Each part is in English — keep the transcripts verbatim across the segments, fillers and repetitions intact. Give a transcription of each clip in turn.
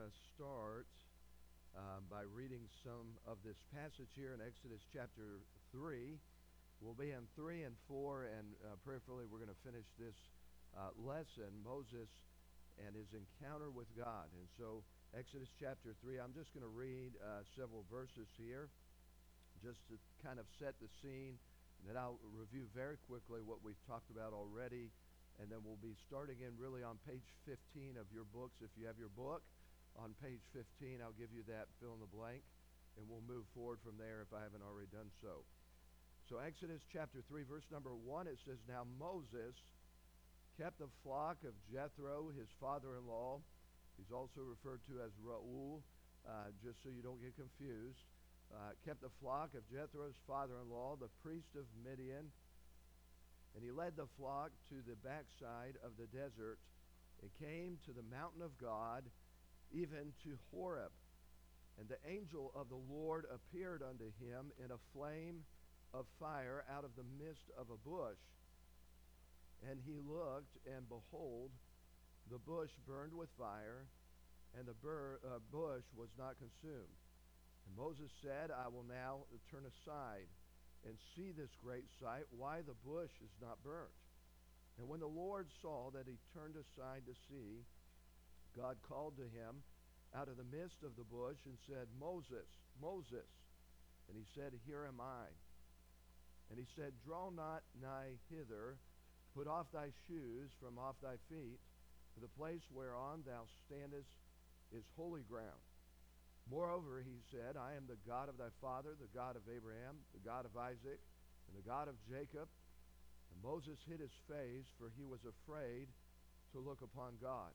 to start um, by reading some of this passage here in Exodus chapter three. We'll be in three and four, and uh, prayerfully we're going to finish this uh, lesson, Moses and his encounter with God. And so, Exodus chapter three, I'm just going to read uh, several verses here just to kind of set the scene, and then I'll review very quickly what we've talked about already, and then we'll be starting in really on page fifteen of your books. If you have your book on page fifteen, I'll give you that fill in the blank, and we'll move forward from there if I haven't already done so. So Exodus chapter three, verse number one, it says, "Now Moses kept the flock of Jethro, his father-in-law." He's also referred to as Reuel, uh, just so you don't get confused. Uh, kept the flock of Jethro's father-in-law, the priest of Midian, and he led the flock to the backside of the desert and came to the mountain of God, even to Horeb. And the angel of the Lord appeared unto him in a flame of fire out of the midst of a bush. And he looked, and behold, the bush burned with fire, and the bur- uh, bush was not consumed. And Moses said, "I will now turn aside and see this great sight, why the bush is not burnt." And when the Lord saw that he turned aside to see, God called to him out of the midst of the bush and said, "Moses, Moses." And he said, "Here am I." And he said, "Draw not nigh hither, put off thy shoes from off thy feet, for the place whereon thou standest is holy ground. Moreover," he said, "I am the God of thy father, the God of Abraham, the God of Isaac, and the God of Jacob." And Moses hid his face, for he was afraid to look upon God.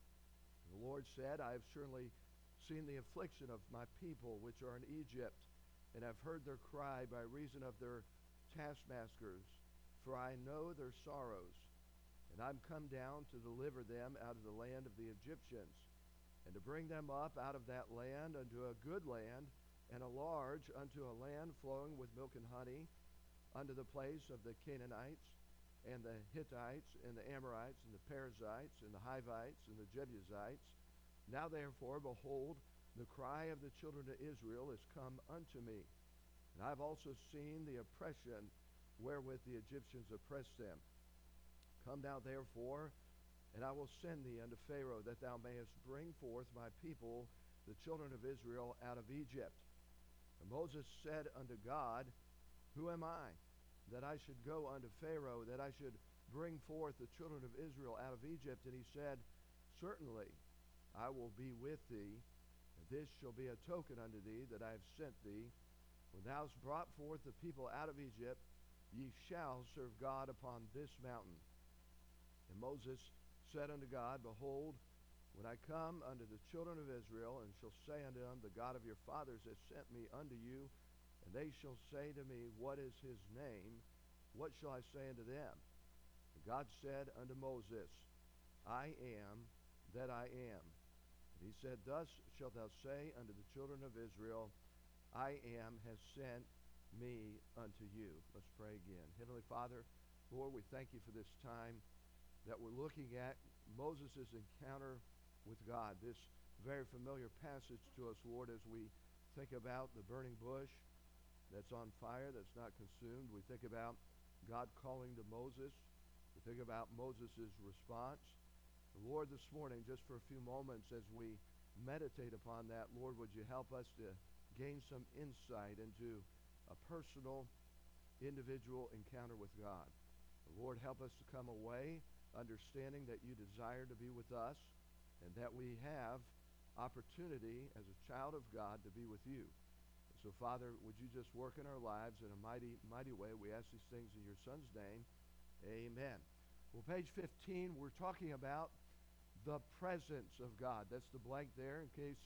And the Lord said, "I have certainly seen the affliction of my people which are in Egypt, and have heard their cry by reason of their taskmasters, for I know their sorrows. And I'm come down to deliver them out of the land of the Egyptians, and to bring them up out of that land unto a good land, and a large, unto a land flowing with milk and honey, unto the place of the Canaanites, and the Hittites, and the Amorites, and the Perizzites, and the Hivites, and the Jebusites. Now therefore, behold, the cry of the children of Israel is come unto me. And I have also seen the oppression wherewith the Egyptians oppressed them. Come thou therefore, and I will send thee unto Pharaoh, that thou mayest bring forth my people, the children of Israel, out of Egypt." And Moses said unto God, "Who am I, that I should go unto Pharaoh, that I should bring forth the children of Israel out of Egypt?" And he said, "Certainly I will be with thee, and this shall be a token unto thee that I have sent thee. When thou hast brought forth the people out of Egypt, ye shall serve God upon this mountain." And Moses said unto God, "Behold, when I come unto the children of Israel, and shall say unto them, The God of your fathers has sent me unto you, and they shall say to me, What is his name? What shall I say unto them?" And God said unto Moses, "I am that I am." And he said, "Thus shalt thou say unto the children of Israel, I am has sent me unto you." Let's pray again. Heavenly Father, Lord, we thank you for this time that we're looking at Moses' encounter with God. This very familiar passage to us, Lord, as we think about the burning bush that's on fire, that's not consumed. We think about God calling to Moses. We think about Moses' response. And Lord, this morning, just for a few moments as we meditate upon that, Lord, would you help us to gain some insight into a personal, individual encounter with God. Lord, help us to come away understanding that you desire to be with us, and that we have opportunity as a child of God to be with you. So, Father, would you just work in our lives in a mighty, mighty way? We ask these things in your Son's name. Amen. Well, page fifteen, we're talking about the presence of God. That's the blank there in case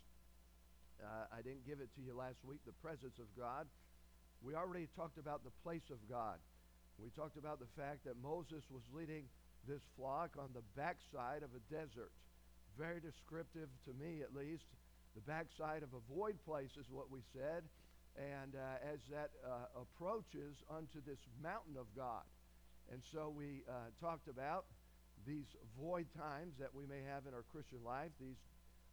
uh, I didn't give it to you last week, the presence of God. We already talked about the place of God. We talked about the fact that Moses was leading this flock on the backside of a desert. Very descriptive to me, at least. The backside of a void place is what we said. And uh, as that uh, approaches unto this mountain of God. And so we uh, talked about these void times that we may have in our Christian life, these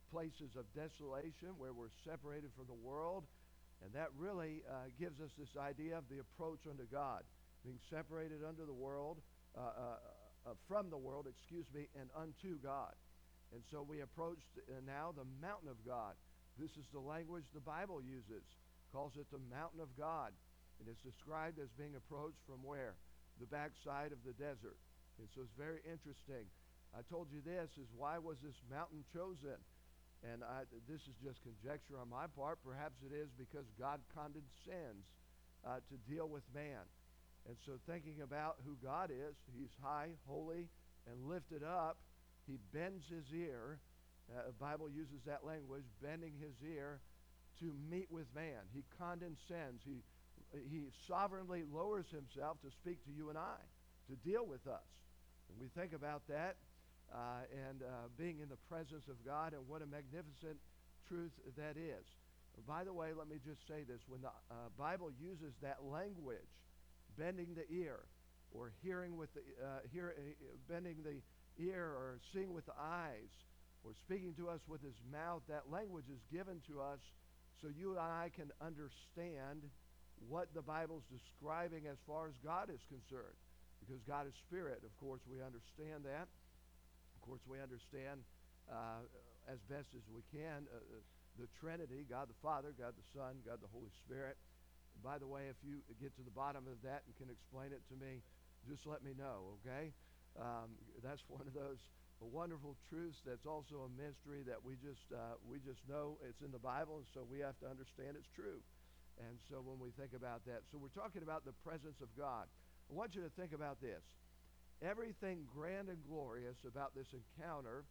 places of desolation where we're separated from the world. And that really uh, gives us this idea of the approach unto God, being separated under the world, uh, uh, uh, from the world, excuse me, and unto God. And so we approach uh, now the mountain of God. This is the language the Bible uses, calls it the mountain of God. And it's described as being approached from where? The backside of the desert. And so it's very interesting. I told you this is why was this mountain chosen? And I, this is just conjecture on my part. Perhaps it is because God condescends uh, to deal with man. And so thinking about who God is, he's high, holy, and lifted up. He bends his ear. Uh, the Bible uses that language, bending his ear to meet with man. He condescends. He, he sovereignly lowers himself to speak to you and I, to deal with us. And we think about that. Uh, and uh, being in the presence of God, and what a magnificent truth that is. By the way, let me just say this. When the uh, Bible uses that language, bending the ear, or hearing with the, uh, hear, uh, bending the ear, or seeing with the eyes, or speaking to us with his mouth, that language is given to us so you and I can understand what the Bible's describing as far as God is concerned. Because God is spirit, of course, we understand that. Of course, we understand uh, as best as we can uh, the Trinity, God the Father, God the Son, God the Holy Spirit. And by the way, if you get to the bottom of that and can explain it to me, just let me know, okay? Um, that's one of those wonderful truths that's also a mystery that we just, uh, we just know it's in the Bible, and so we have to understand it's true. And so when we think about that, so we're talking about the presence of God. I want you to think about this. Everything grand and glorious about this encounter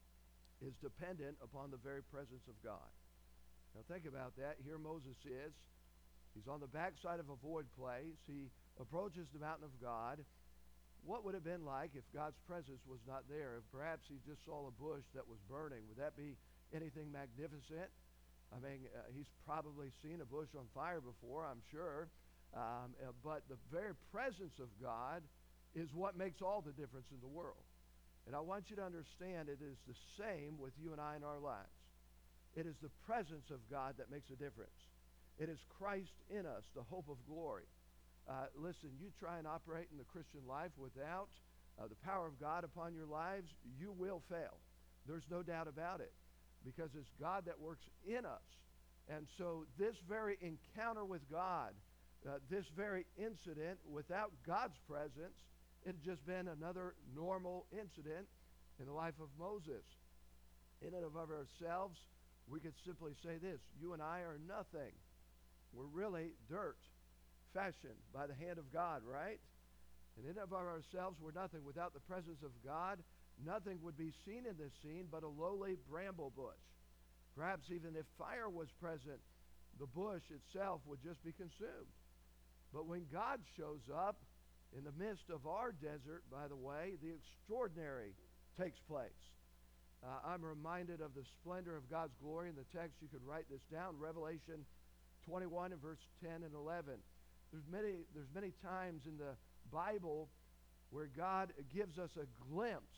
is dependent upon the very presence of God. Now think about that. Here Moses is. He's on the backside of a void place. He approaches the mountain of God. What would it have been like if God's presence was not there? If perhaps he just saw a bush that was burning, would that be anything magnificent? I mean, uh, he's probably seen a bush on fire before, I'm sure. Um, uh, but the very presence of God is what makes all the difference in the world. And I want you to understand it is the same with you and I in our lives. It is the presence of God that makes a difference. It is Christ in us, the hope of glory. Uh, listen, you try and operate in the Christian life without uh, the power of God upon your lives, you will fail. There's no doubt about it, because it's God that works in us. And so this very encounter with God, uh, this very incident without God's presence, it had just been another normal incident in the life of Moses. In and of ourselves, we could simply say this: you and I are nothing. We're really dirt, fashioned by the hand of God, right? And in and of ourselves, we're nothing. Without the presence of God, nothing would be seen in this scene but a lowly bramble bush. Perhaps even if fire was present, the bush itself would just be consumed. But when God shows up, in the midst of our desert, by the way, the extraordinary takes place. Uh, I'm reminded of the splendor of God's glory in the text. You could write this down, Revelation twenty-one and verse ten and eleven. There's many, there's many times in the Bible where God gives us a glimpse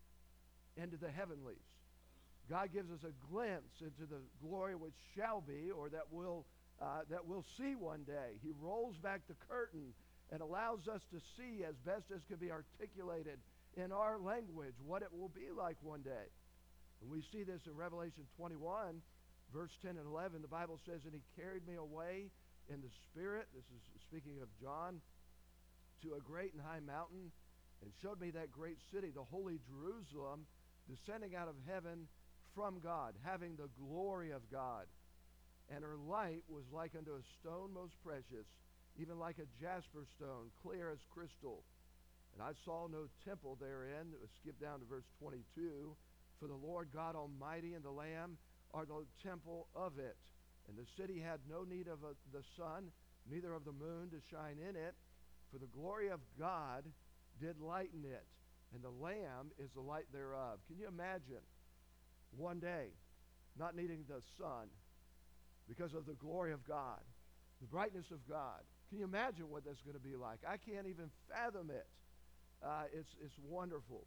into the heavenlies. God gives us a glimpse into the glory which shall be, or that we'll, uh, that we'll see one day. He rolls back the curtain and allows us to see as best as can be articulated in our language what it will be like one day. And we see this in Revelation twenty-one, verse ten and eleven. The Bible says, "And he carried me away in the Spirit," this is speaking of John, "to a great and high mountain, and showed me that great city, the holy Jerusalem, descending out of heaven from God, having the glory of God. And her light was like unto a stone most precious, even like a jasper stone, clear as crystal. And I saw no temple therein." Skip down to verse twenty-two. "For the Lord God Almighty and the Lamb are the temple of it. And the city had no need of a, the sun, neither of the moon to shine in it. For the glory of God did lighten it, and the Lamb is the light thereof." Can you imagine one day not needing the sun because of the glory of God, the brightness of God? Can you imagine what that's going to be like? I can't even fathom it. Uh, it's, it's wonderful.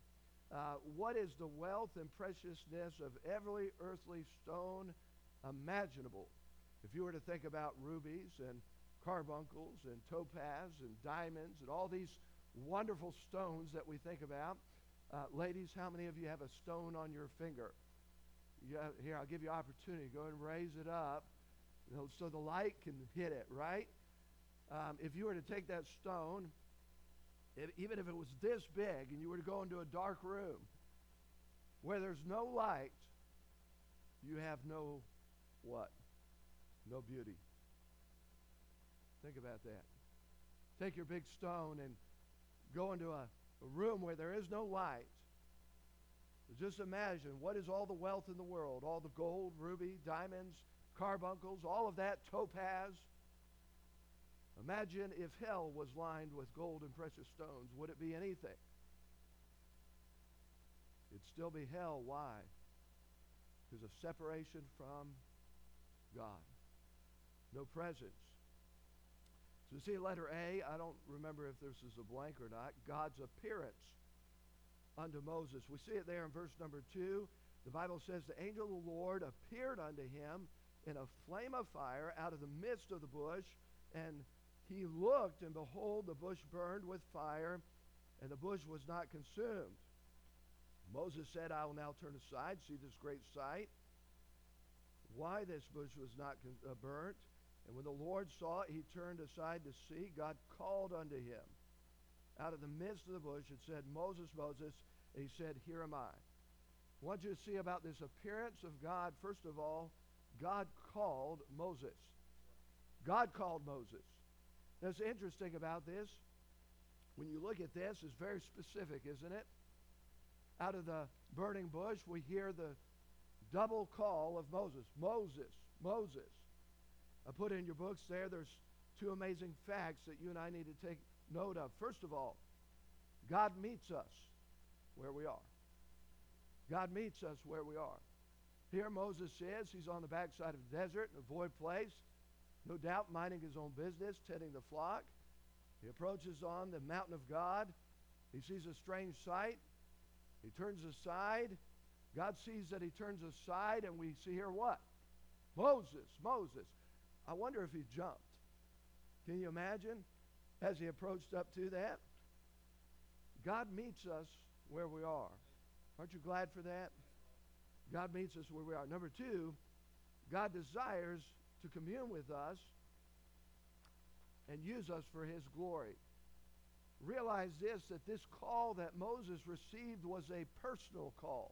Uh, what is the wealth and preciousness of every earthly stone imaginable? If you were to think about rubies and carbuncles and topaz and diamonds and all these wonderful stones that we think about, uh, ladies, how many of you have a stone on your finger? You have, here, I'll give you opportunity. Go ahead and raise it up, you know, so the light can hit it, right? Um, if you were to take that stone, if, even if it was this big, and you were to go into a dark room where there's no light, you have no what? No beauty. Think about that. Take your big stone and go into a, a room where there is no light. Just imagine, what is all the wealth in the world? All the gold, ruby, diamonds, carbuncles, all of that, topaz. Imagine if hell was lined with gold and precious stones. Would it be anything? It'd still be hell. Why? Because of separation from God. No presence. So you see letter A, I don't remember if this is a blank or not, God's appearance unto Moses. We see it there in verse number two. The Bible says, the angel of the Lord appeared unto him in a flame of fire out of the midst of the bush, and he looked, and behold, the bush burned with fire, and the bush was not consumed. Moses said, I will now turn aside, see this great sight, why this bush was not uh, burnt. And when the Lord saw it, he turned aside to see. God called unto him out of the midst of the bush and said, Moses, Moses. And he said, here am I. I want you to see about this appearance of God. First of all, God called Moses. God called Moses. Now, what's interesting about this, when you look at this, it's very specific, isn't it? Out of the burning bush, we hear the double call of Moses. Moses, Moses. I put in your books there, there's two amazing facts that you and I need to take note of. First of all, God meets us where we are. God meets us where we are. Here Moses is, he's on the backside of the desert in a void place, no doubt minding his own business, tending the flock. He approaches on the mountain of God. He sees a strange sight. He turns aside. God sees that he turns aside, and we see here what? Moses, Moses. I wonder if he jumped. Can you imagine as he approached up to that? God meets us where we are. Aren't you glad for that? God meets us where we are. Number two, God desires to commune with us and use us for his glory. Realize this, that this call that Moses received was a personal call.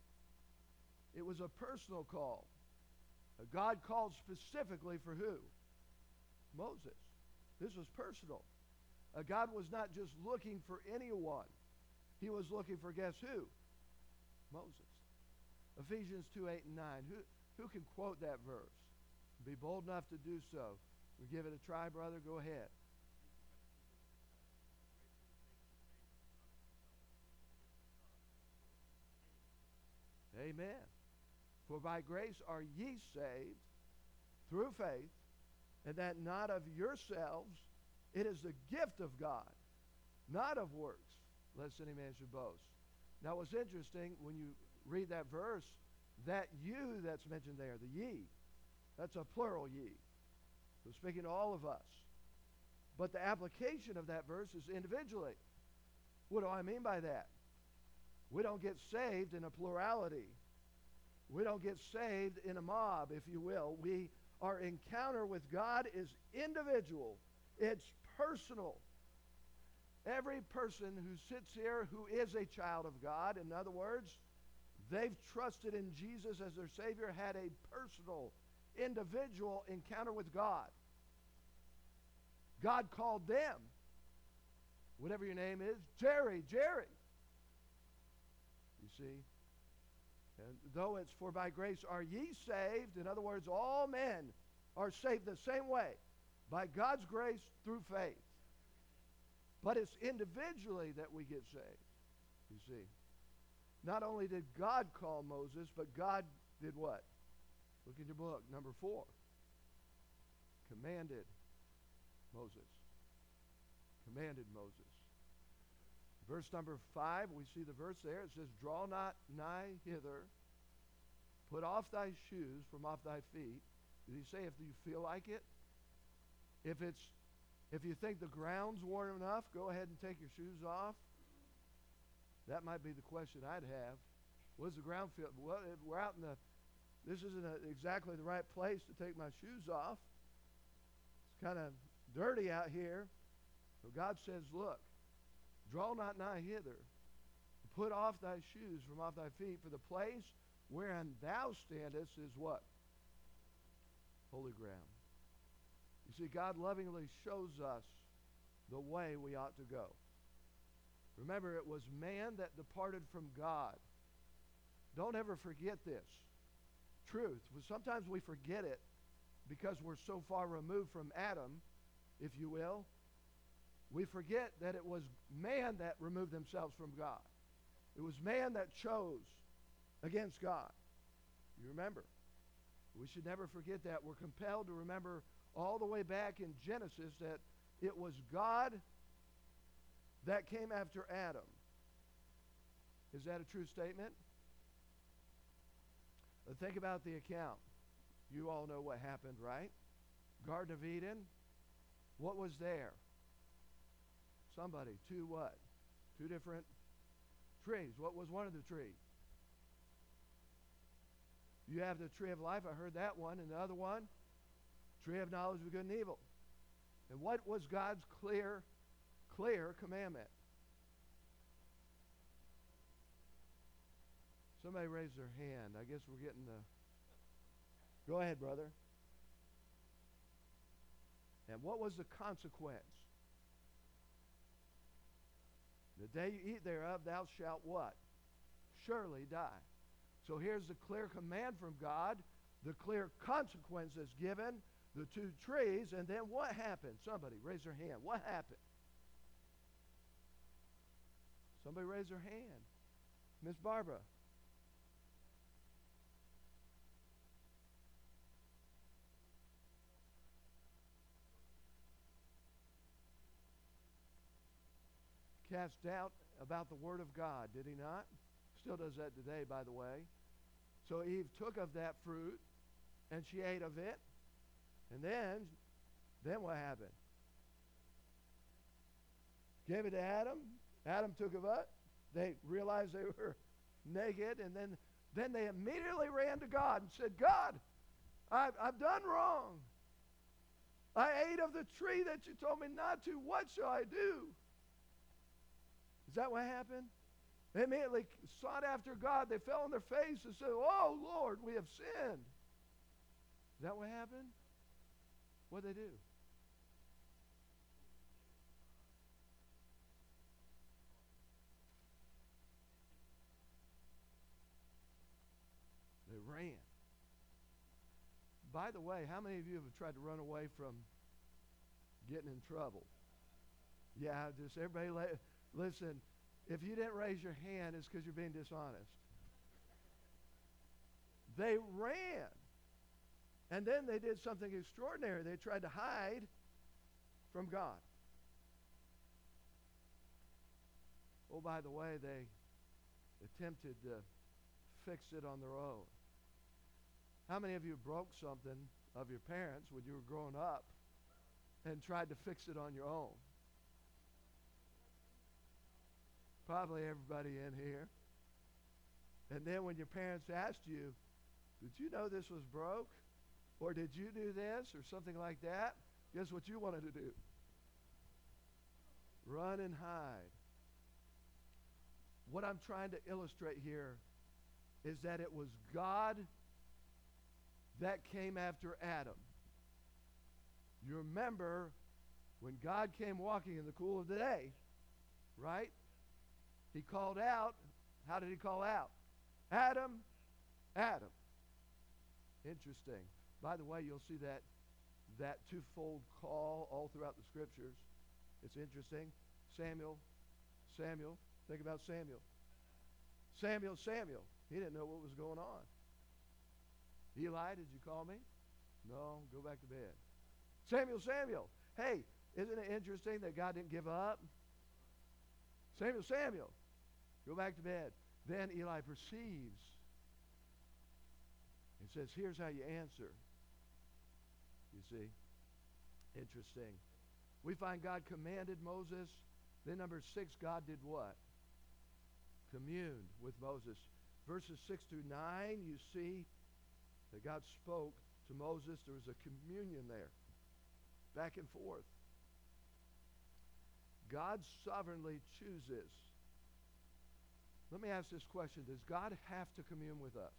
It was a personal call. God called specifically for who? Moses. This was personal. Uh, God was not just looking for anyone. He was looking for, guess who? Moses. Ephesians two, eight, and nine. Who, who can quote that verse? Be bold enough to do so. We give it a try, brother. Go ahead. Amen. For by grace are ye saved through faith, and that not of yourselves. It is the gift of God, not of works, lest any man should boast. Now what's interesting, when you read that verse, that you that's mentioned there, the ye, that's a plural ye. So speaking to all of us. But the application of that verse is individually. What do I mean by that? We don't get saved in a plurality. We don't get saved in a mob, if you will. We, our encounter with God is individual. It's personal. Every person who sits here who is a child of God, in other words, they've trusted in Jesus as their Savior, had a personal, individual encounter with God. God called them, whatever your name is, Jerry, Jerry. You see? And though it's for by grace are ye saved, in other words, all men are saved the same way, by God's grace through faith. But it's individually that we get saved, you see. Not only did God call Moses, but God did what? Look in your book, number four. Commanded Moses. Commanded Moses. Verse number five, we see the verse there. It says, draw not nigh hither. Put off thy shoes from off thy feet. Did he say if you feel like it? If it's, if you think the ground's warm enough, go ahead and take your shoes off. That might be the question I'd have. What does the ground feel? Well, we're out in the, this isn't a, exactly the right place to take my shoes off. It's kind of dirty out here. So God says, look, draw not nigh hither. Put off thy shoes from off thy feet, for the place wherein thou standest is what? Holy ground. You see, God lovingly shows us the way we ought to go. Remember, it was man that departed from God. Don't ever forget this truth. Sometimes we forget it because we're so far removed from Adam, if you will. We forget that it was man that removed themselves from God. It was man that chose against God. You remember? We should never forget that. We're compelled to remember all the way back in Genesis that it was God that came after Adam. Is that a true statement? But think about the account. You all know what happened, right? Garden of Eden. What was there? Somebody. Two what? Two different trees. What was one of the trees? You have the tree of life. I heard that one. And the other one? Tree of knowledge of good and evil. And what was God's clear, clear commandment? Somebody raised their hand. I guess we're getting the... Go ahead, brother. And what was the consequence? The day you eat thereof, thou shalt what? Surely die. So here's the clear command from God, the clear consequence that's given, the two trees, and then what happened? Somebody raise their hand. What happened? Somebody raise their hand. Miss Barbara. Cast doubt about the Word of God, did he not? Still does that today, by the way. So Eve took of that fruit, and she ate of it. And then, then what happened? Gave it to Adam. Adam took of it. They realized they were naked, and then, then they immediately ran to God and said, God, I've, I've done wrong. I ate of the tree that you told me not to. What shall I do? Is that what happened? They immediately sought after God. They fell on their face and said, oh, Lord, we have sinned. Is that what happened? What did they do? They ran. By the way, how many of you have tried to run away from getting in trouble? Yeah, just everybody, la- listen, if you didn't raise your hand, it's because you're being dishonest. They ran. And then they did something extraordinary. They tried to hide from God. Oh, by the way, they attempted to fix it on their own. How many of you broke something of your parents when you were growing up and tried to fix it on your own? Probably everybody in here. And then when your parents asked you, did you know this was broke? Or did you do this? Or something like that? Guess what you wanted to do? Run and hide. What I'm trying to illustrate here is that it was God that came after Adam. You remember when God came walking in the cool of the day, right? He called out. How did he call out? Adam, Adam. Interesting. By the way, you'll see that that twofold call all throughout the scriptures. It's interesting. Samuel, Samuel. Think about Samuel. Samuel, Samuel. He didn't know what was going on. Eli, did you call me? No, go back to bed. Samuel, Samuel. Hey, isn't it interesting that God didn't give up? Samuel, Samuel, go back to bed. Then Eli perceives and says, here's how you answer. You see? Interesting. We find God commanded Moses. Then number six, God did what? Communed with Moses. Verses six through nine, you see that God spoke to Moses. There was a communion there, back and forth. God sovereignly chooses. Let me ask this question. Does God have to commune with us?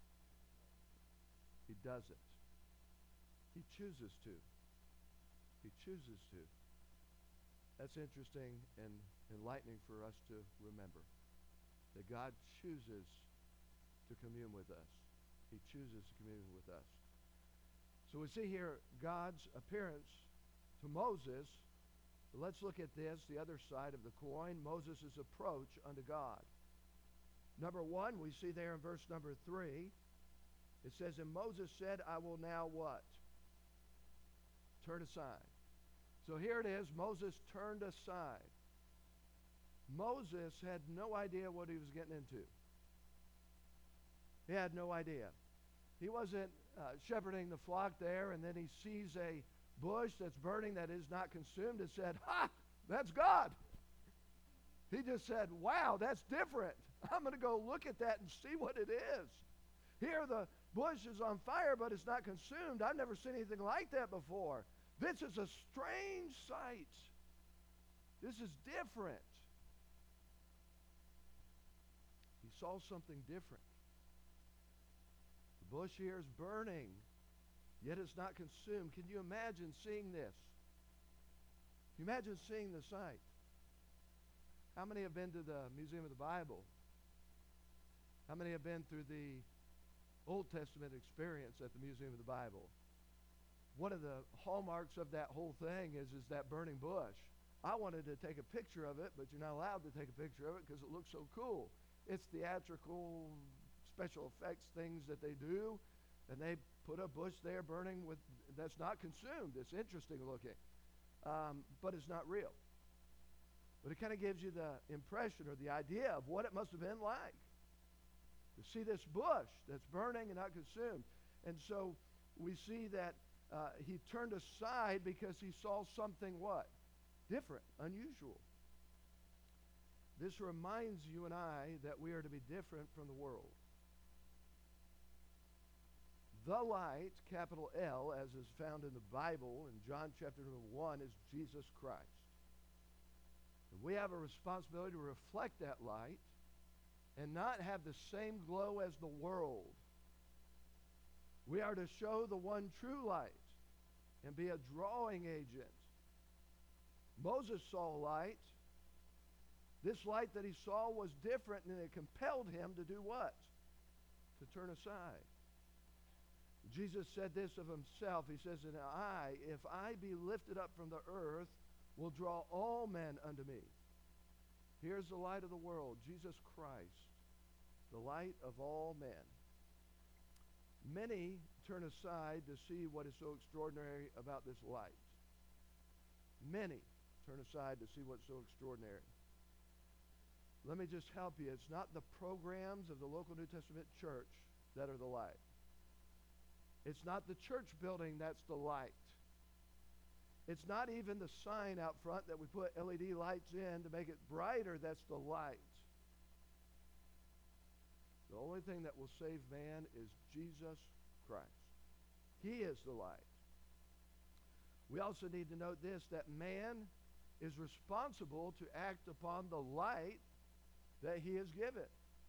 He doesn't. He chooses to. He chooses to. That's interesting and enlightening for us to remember. That God chooses to commune with us. He chooses to commune with us. So we see here God's appearance to Moses. Let's look at this, the other side of the coin, Moses' approach unto God. Number one, we see there in verse number three, it says, and Moses said, I will now what? Turn aside. So here it is, Moses turned aside. Moses had no idea what he was getting into. He had no idea. He wasn't uh, shepherding the flock there, and then he sees a bush that's burning that is not consumed and said, ha, that's God. He just said, wow, that's different. I'm going to go look at that and see what it is. Here the bush is on fire, but it's not consumed. I've never seen anything like that before. This is a strange sight. This is different. He saw something different. The bush here is burning, yet it's not consumed. Can you imagine seeing this? Can you imagine seeing the sight? How many have been to the Museum of the Bible? How many have been through the Old Testament experience at the Museum of the Bible? One of the hallmarks of that whole thing is, is that burning bush. I wanted to take a picture of it, but you're not allowed to take a picture of it because it looks so cool. It's theatrical, special effects things that they do, and they put a bush there burning with that's not consumed. It's interesting looking, um, but it's not real. But it kind of gives you the impression or the idea of what it must have been like to see this bush that's burning and not consumed. And so we see that uh, he turned aside because he saw something what? Different, unusual. This reminds you and I that we are to be different from the world. The light, capital L, as is found in the Bible in John chapter number one, is Jesus Christ. And we have a responsibility to reflect that light and not have the same glow as the world. We are to show the one true light and be a drawing agent. Moses saw light. This light that he saw was different, and it compelled him to do what? To turn aside. Jesus said this of himself. He says, and I, if I be lifted up from the earth, will draw all men unto me. Here's the light of the world, Jesus Christ, the light of all men. Many turn aside to see what is so extraordinary about this light. Many turn aside to see what's so extraordinary. Let me just help you. It's not the programs of the local New Testament church that are the light. It's not the church building that's the light. It's not even the sign out front that we put L E D lights in to make it brighter that's the light. The only thing that will save man is Jesus Christ. He is the light. We also need to note this, that man is responsible to act upon the light that he is given.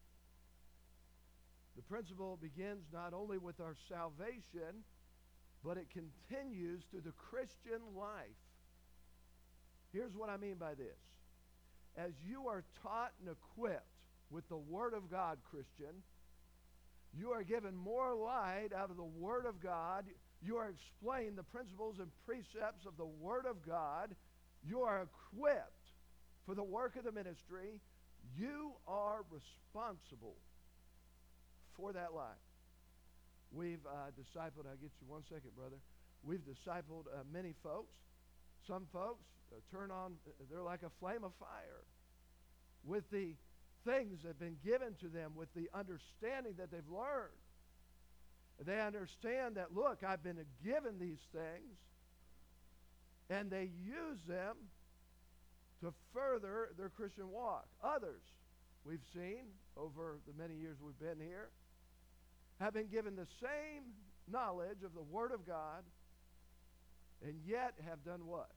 The principle begins not only with our salvation, but it continues through the Christian life. Here's what I mean by this. As you are taught and equipped with the Word of God, Christian, you are given more light out of the Word of God. You are explained the principles and precepts of the Word of God. You are equipped for the work of the ministry. You are responsible for that light. We've uh, discipled, I'll get you one second, brother. We've discipled uh, many folks. Some folks uh, turn on, they're like a flame of fire. with the things that have been given to them, with the understanding that they've learned. They understand that, look, I've been given these things, and they use them to further their Christian walk. Others, we've seen over the many years we've been here, have been given the same knowledge of the Word of God, and yet have done what?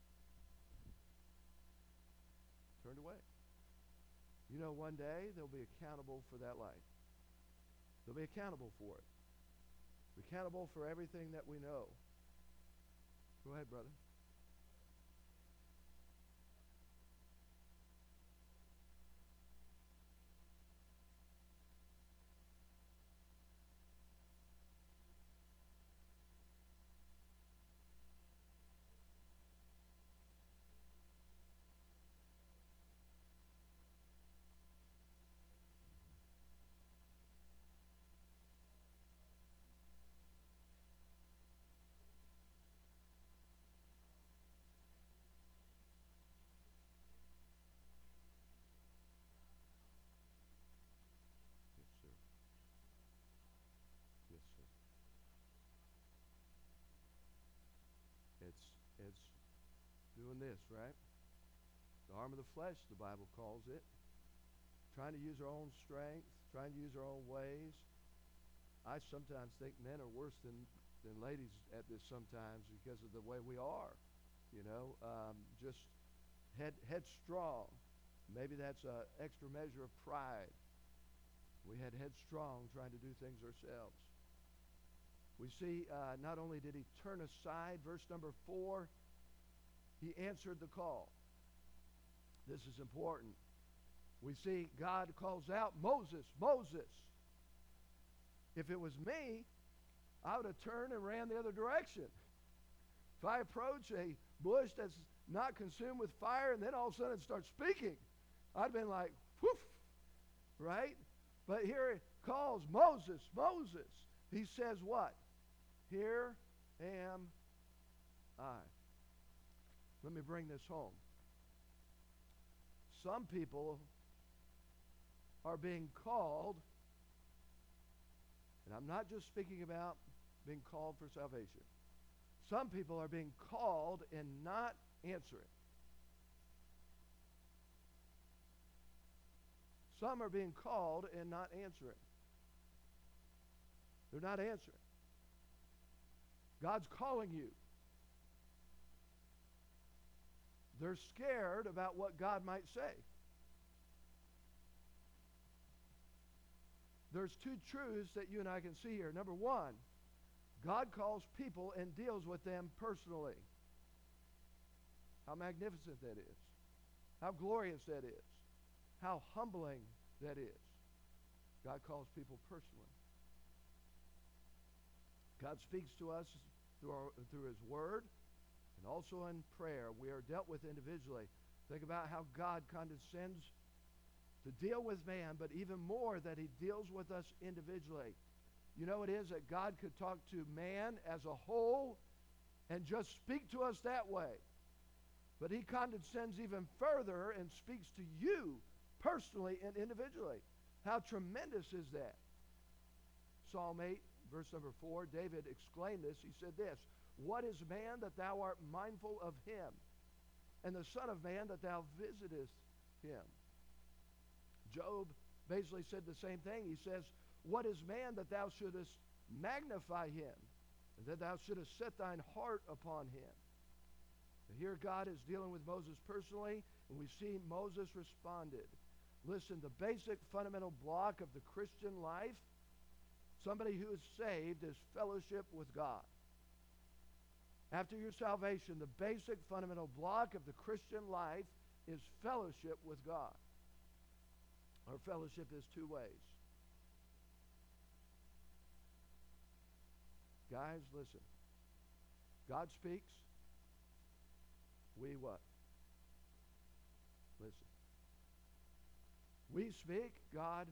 Turned away. You know, one day they'll be accountable for that life. They'll be accountable for it. Accountable for everything that we know. Go ahead, brother. Yes, sir. Yes, sir. It's it's doing this, right? The arm of the flesh, the Bible calls it. Trying to use our own strength, trying to use our own ways. I sometimes think men are worse than, than ladies at this sometimes because of the way we are. You know, um, just head headstrong. Maybe that's an extra measure of pride. We had headstrong trying to do things ourselves. We see uh, not only did he turn aside, verse number four, he answered the call. This is important. We see God calls out, Moses, Moses. If it was me, I would have turned and ran the other direction. If I approach a bush that's not consumed with fire and then all of a sudden it starts speaking, I'd have been like, whoof, right? But here it calls, Moses, Moses. He says what? Here am I. Let me bring this home. Some people are being called, and I'm not just speaking about being called for salvation. Some people are being called and not answering. Some are being called and not answering. They're not answering. God's calling you. They're scared about what God might say. There's two truths that you and I can see here. Number one, God calls people and deals with them personally. How magnificent that is. How glorious that is. How humbling that is. God calls people personally. God speaks to us through, our, through His Word and also in prayer. We are dealt with individually. Think about how God condescends to deal with man, but even more that He deals with us individually. You know, it is that God could talk to man as a whole and just speak to us that way. But He condescends even further and speaks to you personally and individually. How tremendous is that? Psalm eight, verse number four, David exclaimed this. He said this, "What is man that thou art mindful of him, and the son of man that thou visitest him?" Job basically said the same thing. He says, "What is man that thou shouldest magnify him, and that thou shouldest set thine heart upon him?" And here God is dealing with Moses personally, and we see Moses responded. Listen, the basic fundamental block of the Christian life, somebody who is saved, is fellowship with God. After your salvation, the basic fundamental block of the Christian life is fellowship with God. Our fellowship is two ways. Guys, listen. God speaks. We what? Listen. We speak, God.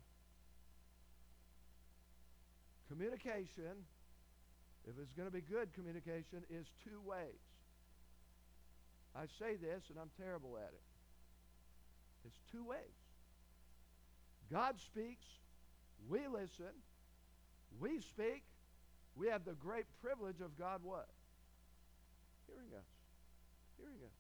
Communication, if it's going to be good communication, is two ways. I say this, and I'm terrible at it. It's two ways. God speaks. We listen. We speak. We have the great privilege of God what? Hearing us. Hearing us.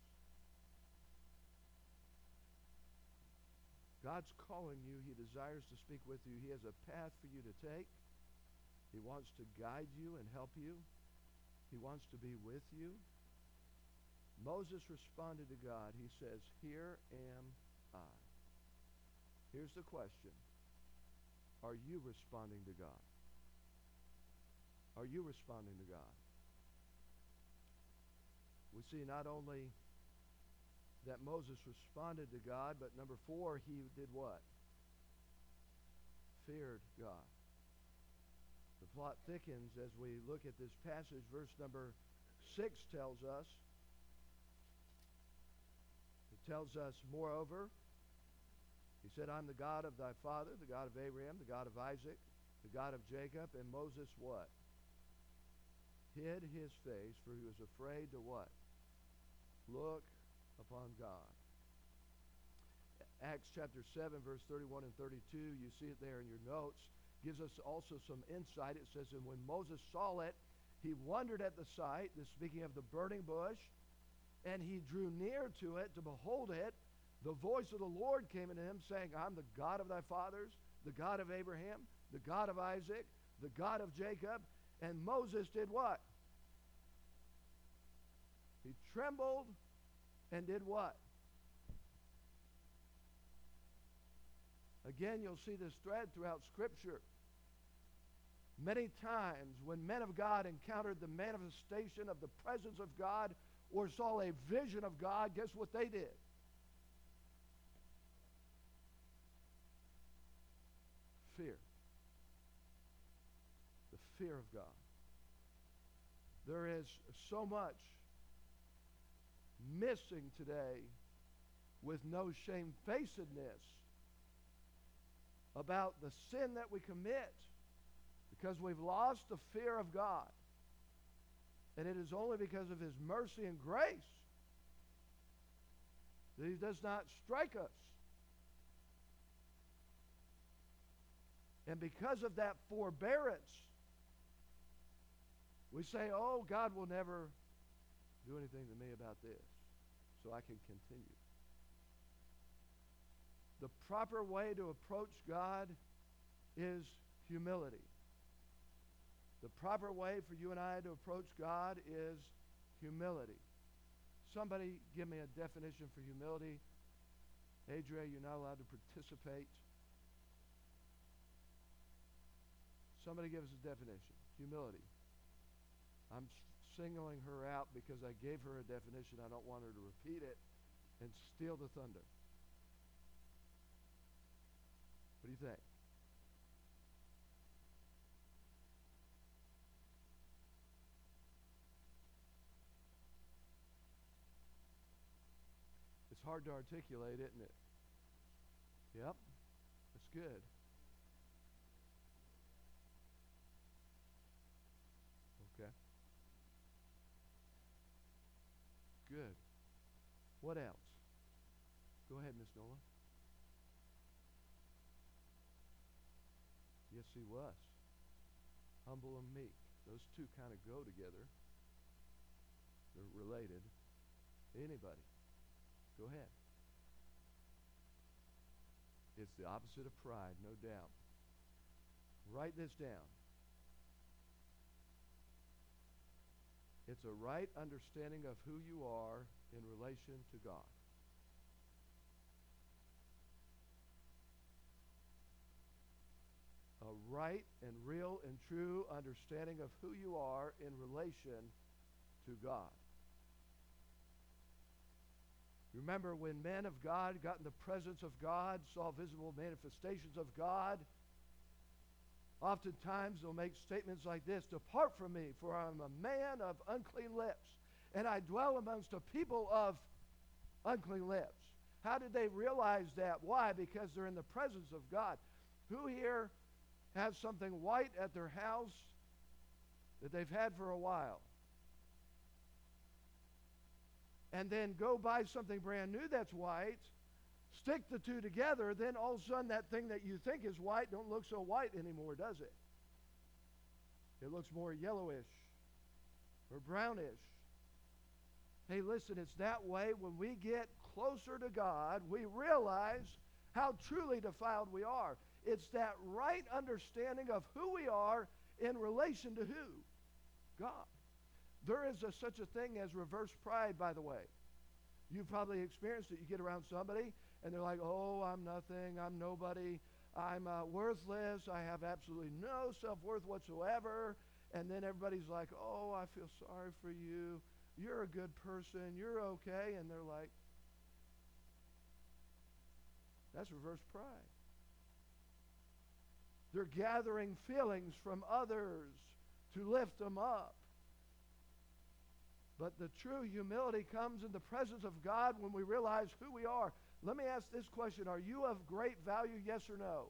God's calling you. He desires to speak with you. He has a path for you to take. He wants to guide you and help you. He wants to be with you. Moses responded to God. He says, "Here am I." Here's the question. Are you responding to God? Are you responding to God? We see not only that Moses responded to God, but number four, he did what? Feared God. The plot thickens as we look at this passage. Verse number six tells us, it tells us, moreover, he said, "I'm the God of thy father, the God of Abraham, the God of Isaac, the God of Jacob." And Moses what? Hid his face, for he was afraid to what? Look upon God. Acts chapter seven, verse thirty-one and thirty-two, you see it there in your notes, gives us also some insight. It says, "And when Moses saw it, he wondered at the sight," this speaking of the burning bush, "and he drew near to it to behold it. The voice of the Lord came unto him, saying, I'm the God of thy fathers, the God of Abraham, the God of Isaac, the God of Jacob." And Moses did what? He trembled and did what? Again, you'll see this thread throughout Scripture. Many times when men of God encountered the manifestation of the presence of God or saw a vision of God, guess what they did? Fear. The fear of God. There is so much missing today with no shamefacedness about the sin that we commit because we've lost the fear of God. And it is only because of his mercy and grace that he does not strike us. And because of that forbearance, we say, "Oh, God will never do anything to me about this, so I can continue." The proper way to approach God is humility. The proper way for you and I to approach God is humility. Somebody give me a definition for humility. Adria, you're not allowed to participate. Somebody give us a definition. Humility. I'm singling her out because I gave her a definition. I don't want her to repeat it and steal the thunder. What do you think? It's hard to articulate, isn't it? Yep, that's good. Okay. Good. What else? Go ahead, Miss Nola. Yes, he was. Humble and meek. Those two kind of go together. They're related. Anybody? Go ahead. It's the opposite of pride, no doubt. Write this down. It's a right understanding of who you are in relation to God. A right and real and true understanding of who you are in relation to God. Remember, when men of God got in the presence of God, saw visible manifestations of God, oftentimes they'll make statements like this: "Depart from me, for I am a man of unclean lips, and I dwell amongst a people of unclean lips." How did they realize that? Why? Because they're in the presence of God. Who here has something white at their house that they've had for a while? And then go buy something brand new that's white, Stick the two together, then all of a sudden that thing that you think is white don't look so white anymore, does it? It looks more yellowish or brownish. Hey, listen, it's that way when we get closer to God, we realize how truly defiled we are. It's that right understanding of who we are in relation to who? God. There is a, such a thing as reverse pride, by the way. You've probably experienced it. You get around somebody, and they're like, oh, I'm nothing, I'm nobody, I'm uh, worthless, I have absolutely no self-worth whatsoever. And then everybody's like, oh, I feel sorry for you. You're a good person. You're okay. And they're like, that's reverse pride. They're gathering feelings from others to lift them up. But the true humility comes in the presence of God when we realize who we are. Let me ask this question. Are you of great value, yes or no?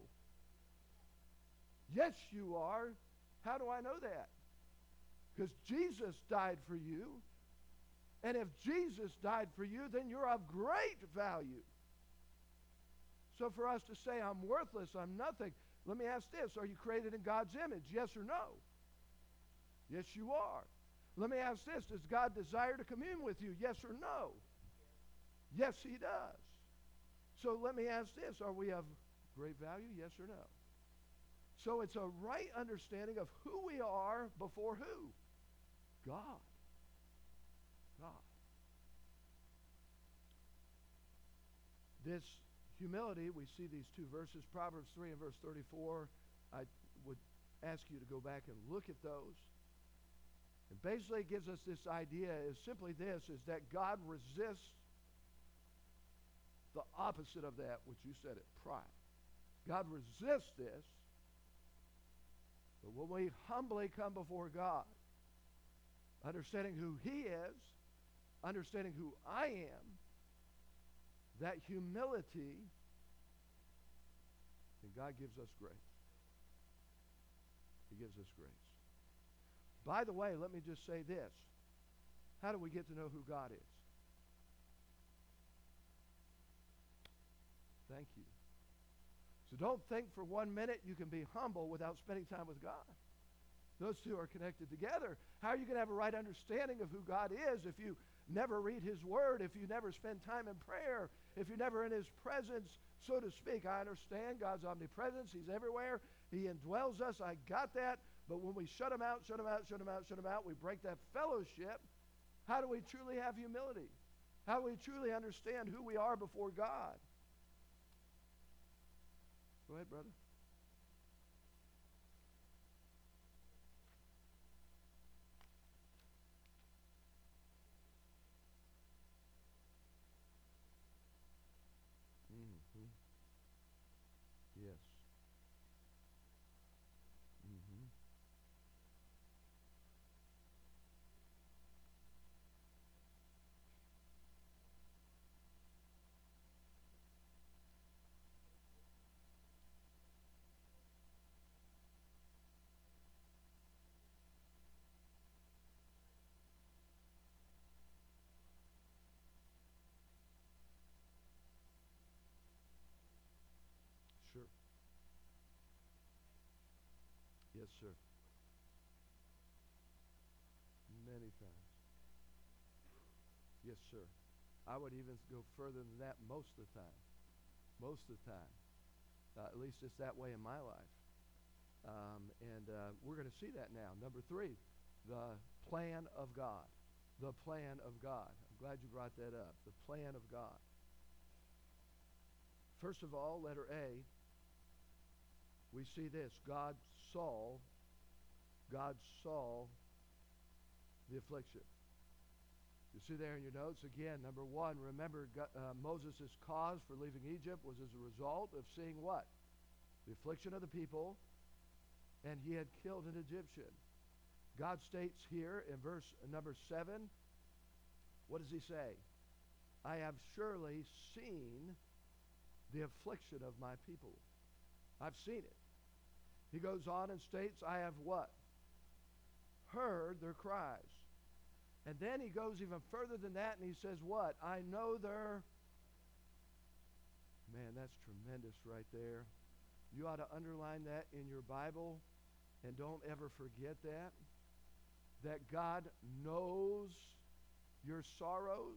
Yes, you are. How do I know that? Because Jesus died for you. And if Jesus died for you, then you're of great value. So for us to say, I'm worthless, I'm nothing, let me ask this. Are you created in God's image? Yes or no? Yes, you are. Let me ask this. Does God desire to commune with you? Yes or no? Yes, he does. So let me ask this. Are we of great value? Yes or no? So it's a right understanding of who we are before who? God. God. This humility, we see these two verses, Proverbs three and verse thirty-four. I would ask you to go back and look at those. And basically it gives us this idea is simply this, is that God resists the opposite of that, which you said it, pride. God resists this. But when we humbly come before God, understanding who he is, understanding who I am, that humility, and God gives us grace. He gives us grace. By the way, let me just say this. How do we get to know who God is? Thank you. So don't think for one minute you can be humble without spending time with God. Those two are connected together. How are you going to have a right understanding of who God is if you never read his word, if you never spend time in prayer, if you're never in his presence, so to speak? I understand God's omnipresence. He's everywhere. He indwells us. I got that. But when we shut him out, shut him out, shut him out, shut him out, we break that fellowship. How do we truly have humility? How do we truly understand who we are before God? Go ahead, brother. Mm-hmm. Yes. Mm-hmm. Sure. Yes, sir. Many times. Yes, sir. I would even go further than that most of the time. Most of the time. Uh, at least it's that way in my life. Um, and uh, we're going to see that now. Number three, the plan of God. The plan of God. I'm glad you brought that up. The plan of God. First of all, letter A, we see this. God saw, God saw the affliction. You see there in your notes, again, number one, remember God, uh, Moses' cause for leaving Egypt was as a result of seeing what? The affliction of the people, and he had killed an Egyptian. God states here in verse number seven, what does he say? I have surely seen the affliction of my people. I've seen it. He goes on and states, I have what? Heard their cries. And then he goes even further than that and he says what? I know their Man, that's tremendous right there. You ought to underline that in your Bible, and don't ever forget that. That God knows your sorrows.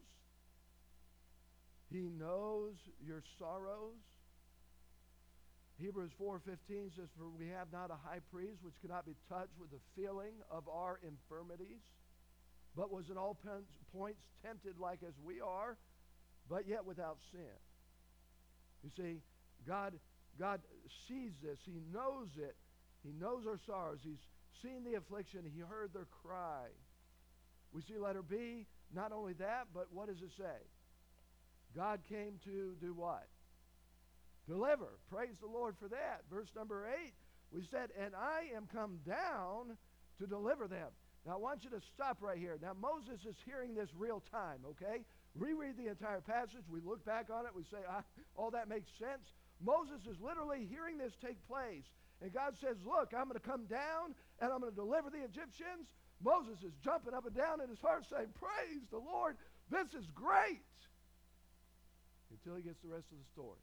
He knows your sorrows. Hebrews four fifteen says, "For we have not a high priest which cannot be touched with the feeling of our infirmities, but was in all points tempted like as we are, but yet without sin." You see, God, God sees this. He knows it. He knows our sorrows. He's seen the affliction. He heard their cry. We see letter B, not only that, but what does it say? God came to do what? Deliver. Praise the Lord for that. Verse number eight, we said, "And I am come down to deliver them." Now, I want you to stop right here. Now, Moses is hearing this real time, okay? Reread the entire passage. We look back on it. We say, ah, all that makes sense. Moses is literally hearing this take place. And God says, look, I'm going to come down and I'm going to deliver the Egyptians. Moses is jumping up and down in his heart saying, praise the Lord. This is great. Until he gets the rest of the story.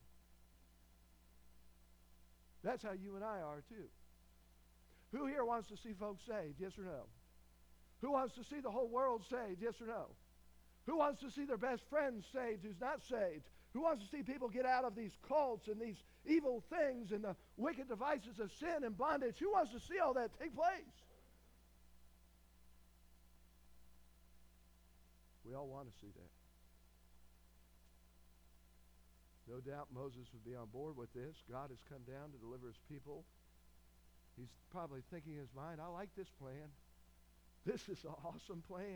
That's how you and I are too. Who here wants to see folks saved? Yes or no? Who wants to see the whole world saved? Yes or no? Who wants to see their best friend saved who's not saved? Who wants to see people get out of these cults and these evil things and the wicked devices of sin and bondage? Who wants to see all that take place? We all want to see that. No doubt Moses would be on board with this. God has come down to deliver his people. He's probably thinking in his mind, I like this plan. This is an awesome plan.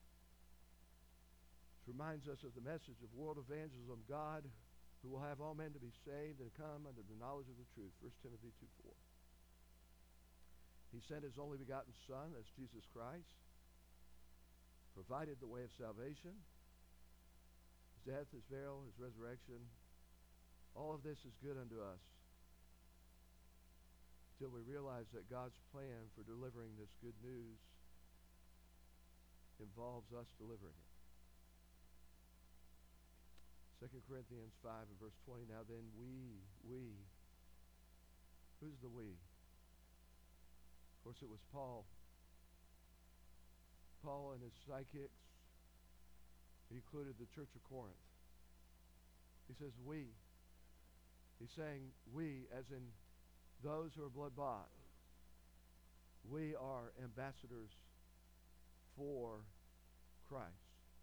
This reminds us of the message of world evangelism, God who will have all men to be saved and come under the knowledge of the truth, First Timothy two four. He sent his only begotten Son, that's Jesus Christ, provided the way of salvation, his death, his burial, his resurrection. All of this is good unto us until we realize that God's plan for delivering this good news involves us delivering it. Second Corinthians five and verse twenty, now then we, we, who's the we? Of course it was Paul. Paul and his sidekicks, he included the church of Corinth. He says we. He's saying we as in those who are blood bought. We are ambassadors for Christ.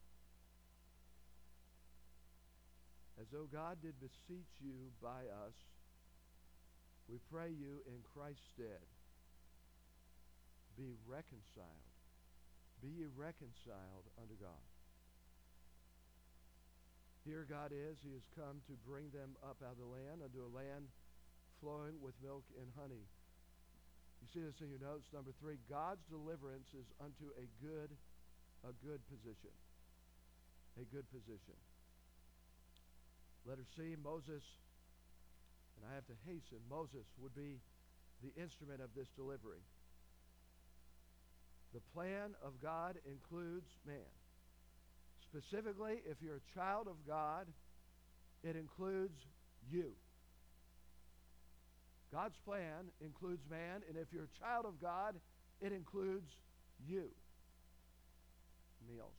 As though God did beseech you by us, we pray you in Christ's stead, be reconciled. Be ye reconciled unto God. Here God is. He has come to bring them up out of the land, unto a land flowing with milk and honey. You see this in your notes. Number three, God's deliverance is unto a good, a good position. A good position. Letter C, Moses, and I have to hasten, Moses would be the instrument of this delivery. The plan of God includes man. Specifically, if you're a child of God, it includes you. God's plan includes man, and if you're a child of God, it includes you. Me also.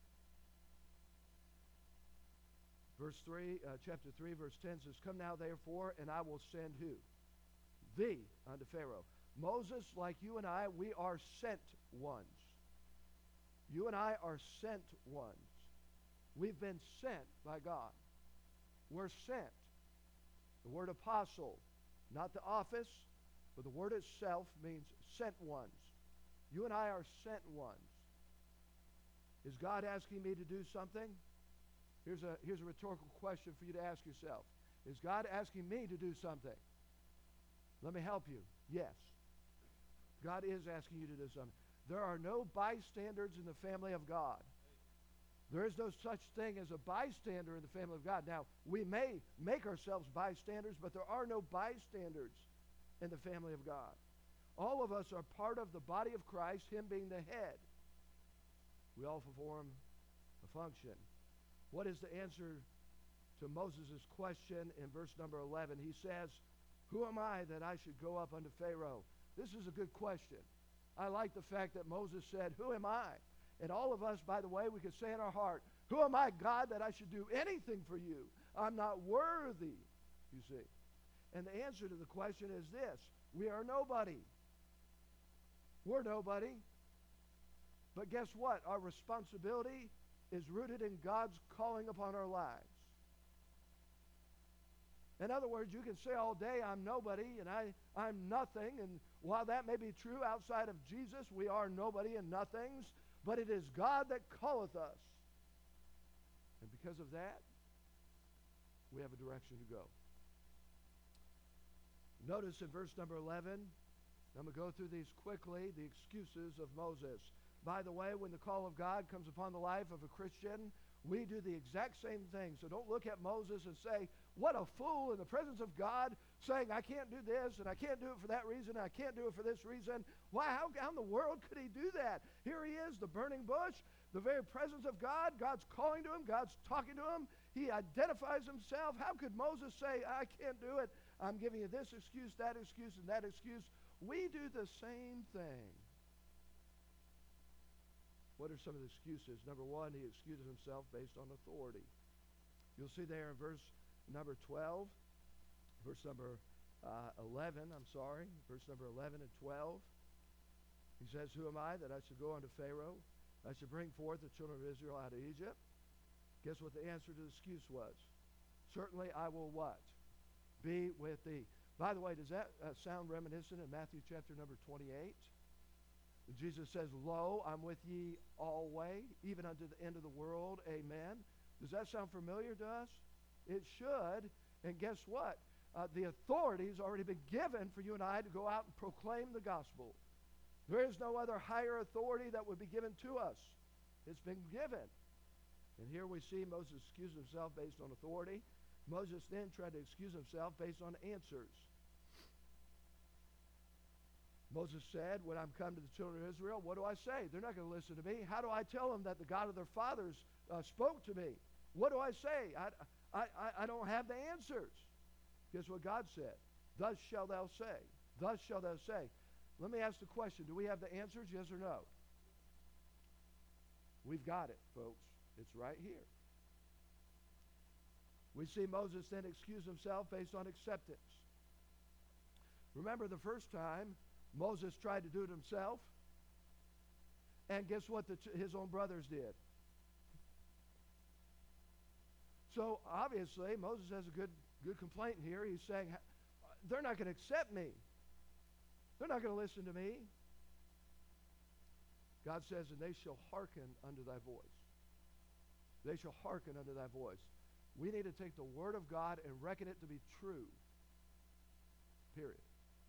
Verse three, uh, chapter three, verse ten says, come now therefore, and I will send who? Thee unto Pharaoh. Moses, like you and I, we are sent ones. You and I are sent ones. We've been sent by God. We're sent. The word apostle, not the office, but the word itself means sent ones. You and I are sent ones. Is God asking me to do something? Here's a, here's a rhetorical question for you to ask yourself. Is God asking me to do something? Let me help you. Yes. God is asking you to do something. There are no bystanders in the family of God. There is no such thing as a bystander in the family of God. Now, we may make ourselves bystanders, but there are no bystanders in the family of God. All of us are part of the body of Christ, him being the head. We all perform a function. What is the answer to Moses' question in verse number eleven. He says, who am I that I should go up unto Pharaoh? This is a good question. I like the fact that Moses said, who am I? And all of us, by the way, we could say in our heart, who am I, God, that I should do anything for you? I'm not worthy, you see. And the answer to the question is this: we are nobody. We're nobody. But guess what? Our responsibility is rooted in God's calling upon our lives. In other words, you can say all day, I'm nobody and I, I'm nothing. And while that may be true outside of Jesus, we are nobody and nothings. But it is God that calleth us. And because of that, we have a direction to go. Notice in verse number eleven, I'm going to go through these quickly, the excuses of Moses. By the way, when the call of God comes upon the life of a Christian, we do the exact same thing. So don't look at Moses and say, what a fool in the presence of God, saying I can't do this and I can't do it for that reason and I can't do it for this reason. Why, how, how in the world could he do that? Here he is, the burning bush, the very presence of God. God's calling to him. God's talking to him. He identifies himself. How could Moses say, I can't do it? I'm giving you this excuse, that excuse, and that excuse. We do the same thing. What are some of the excuses? Number one, he excuses himself based on authority. You'll see there in verse number twelve, verse number uh, eleven, I'm sorry, verse number eleven and twelve. He says, who am I that I should go unto Pharaoh? I should bring forth the children of Israel out of Egypt. Guess what the answer to the excuse was? Certainly I will what? Be with thee. By the way, does that uh, sound reminiscent in Matthew chapter number twenty-eight? Jesus says, lo, I'm with ye always, even unto the end of the world. Amen. Does that sound familiar to us? It should. And guess what? Uh, the authority has already been given for you and I to go out and proclaim the gospel. There is no other higher authority that would be given to us. It's been given. And here we see Moses excuse himself based on authority. Moses then tried to excuse himself based on answers. Moses said, when I'm come to the children of Israel, what do I say? They're not going to listen to me. How do I tell them that the God of their fathers uh, spoke to me? What do I say? I, I, I don't have the answers. Guess what God said? Thus shalt thou say. Thus shalt thou say. Let me ask the question. Do we have the answers, yes or no? We've got it, folks. It's right here. We see Moses then excuse himself based on acceptance. Remember the first time Moses tried to do it himself, and guess what the, his own brothers did? So obviously Moses has a good, good complaint here. He's saying, they're not going to accept me. They're not going to listen to me. God says, and they shall hearken unto thy voice. They shall hearken unto thy voice. We need to take the word of God and reckon it to be true. Period.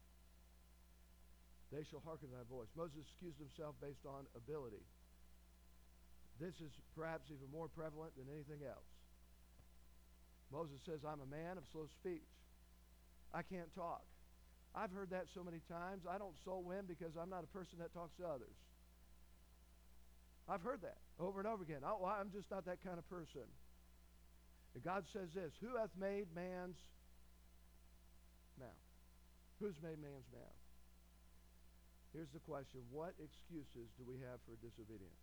They shall hearken to thy voice. Moses excused himself based on ability. This is perhaps even more prevalent than anything else. Moses says, I'm a man of slow speech. I can't talk. I've heard that so many times. I don't soul win because I'm not a person that talks to others. I've heard that over and over again. Oh, I'm just not that kind of person. And God says this, who hath made man's mouth? Who's made man's mouth? Here's the question. What excuses do we have for disobedience?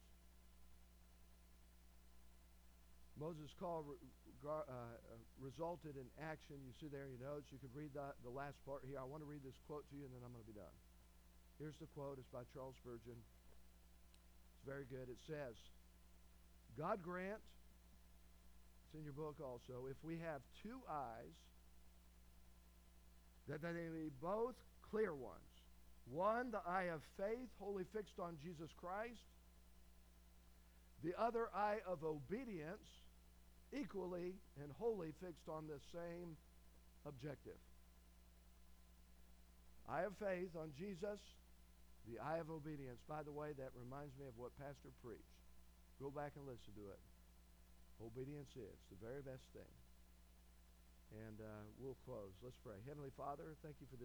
Moses' call re, uh, uh, resulted in action. You see there in your notes. You could read the, the last part here. I want to read this quote to you, and then I'm going to be done. Here's the quote. It's by Charles Spurgeon. It's very good. It says, God grant, it's in your book also, if we have two eyes, that they may be both clear ones. One, the eye of faith, wholly fixed on Jesus Christ. The other eye of obedience, equally and wholly fixed on the same objective. Eye of faith on Jesus, the eye of obedience. By the way, that reminds me of what Pastor preached. Go back and listen to it. Obedience is the very best thing. And uh, we'll close. Let's pray. Heavenly Father, thank you for this.